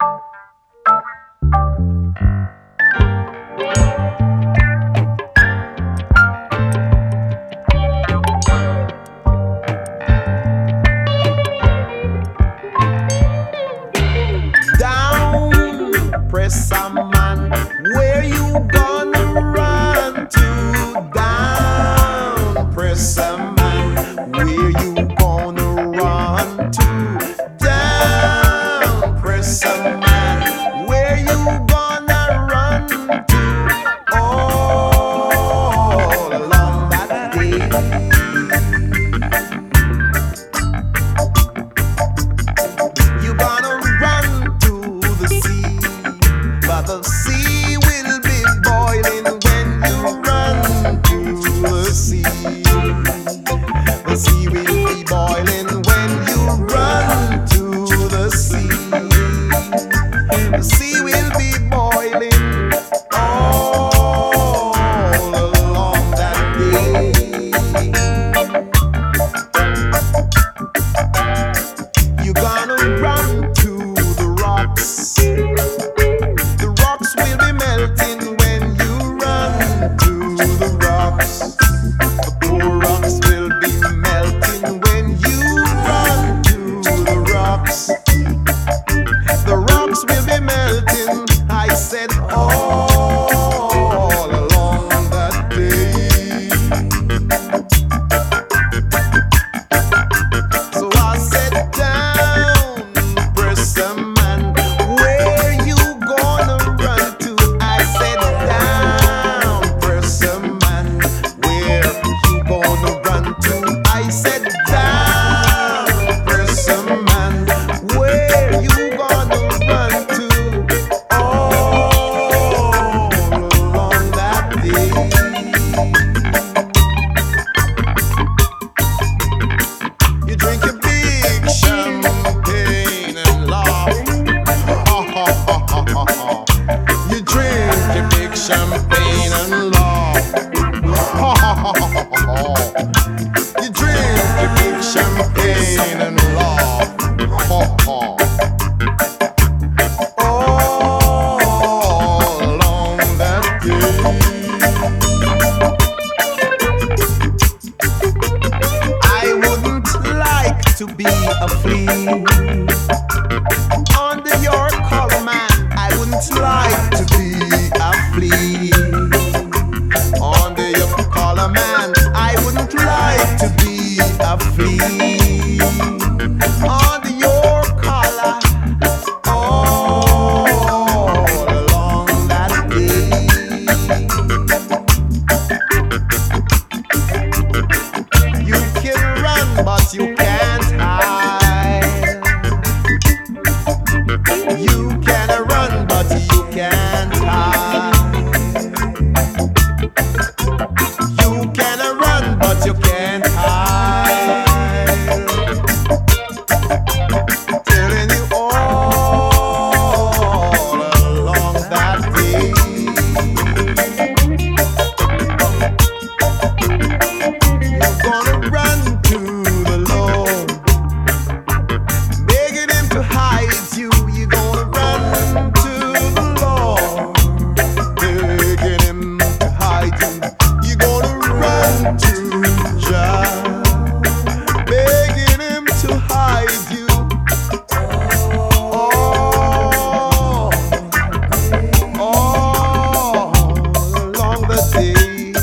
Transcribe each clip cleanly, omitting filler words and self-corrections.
Down, press a man. Where you gonna run to? Down, press a man. Where you gonna run to? Down, press a man. Where you gonna run to? All along that day. You gonna run to the sea, but the sea will be boiling when you run to the sea. The sea will be boiling when you run to the sea. The sea will be boiling all along that day. You're gonna run to the rocks. The rocks will be melting when you run to the rocks. The poor rocks will be melting when you run to the rocks. The rocks will be melting, I said, all along that day. So I said, down, press a man. Where you gonna run to? I said, down, press a man. Where you gonna run to? I said, down, press a man. Where you gonna run to? All along that day. You drink a big champagne and laugh. You drink a big champagne and laugh. You drink a big champagne and laugh. All along that day. I wouldn't like to be a flea under your collar, man. I wouldn't like to be a flea under your collar, man. I wouldn't like to be a flea under your collar all along that day. You can run, but you can't hide. You can run, but you can't hide. You can run, but you can't hide. Telling you all along that day. You're gonna run to the Lord, begging Him to hide you. You're gonna run to the Lord, begging Him to hide you. You're gonna run to Jah, begging Him to hide you. All along the day.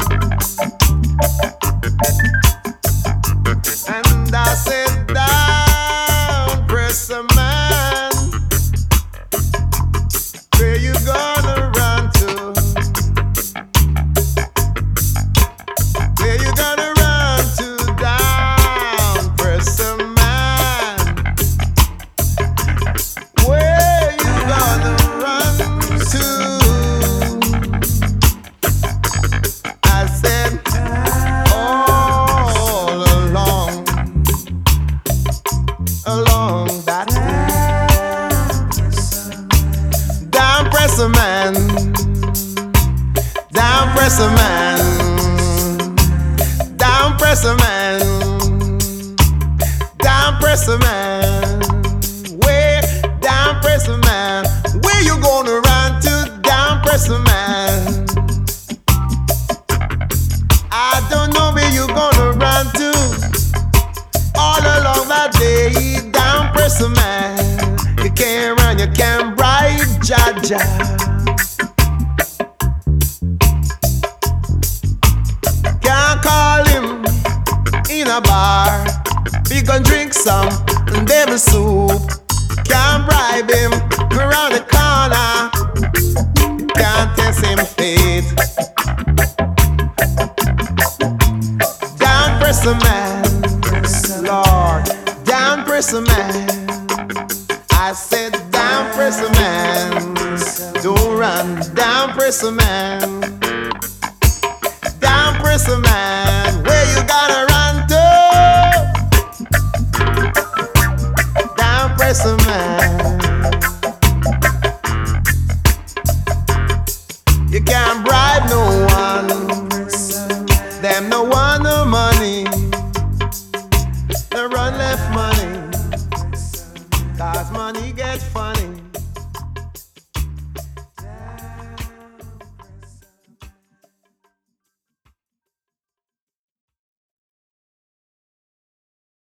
And I said, down, press a man. Where you gonna run to? Where you gonna run to? Down, press a man. Where you gonna run to? I said, all along that down, press a man. Down, press a man. Down, press a man. Down, press a man. Where? Down, press a man. you can bribe Jaja. Can't call him in a bar. We gon' drink some devil soup. Can't bribe him around the corner. Can't test him faith. Down press a man, Lord. Down press a man. I said down press a man. Don't run. Down press a man. Down press a man. Where you gotta run to? Down press a man. You can't bribe no one. Them no want no money. They run left money. 'Cause money gets funny.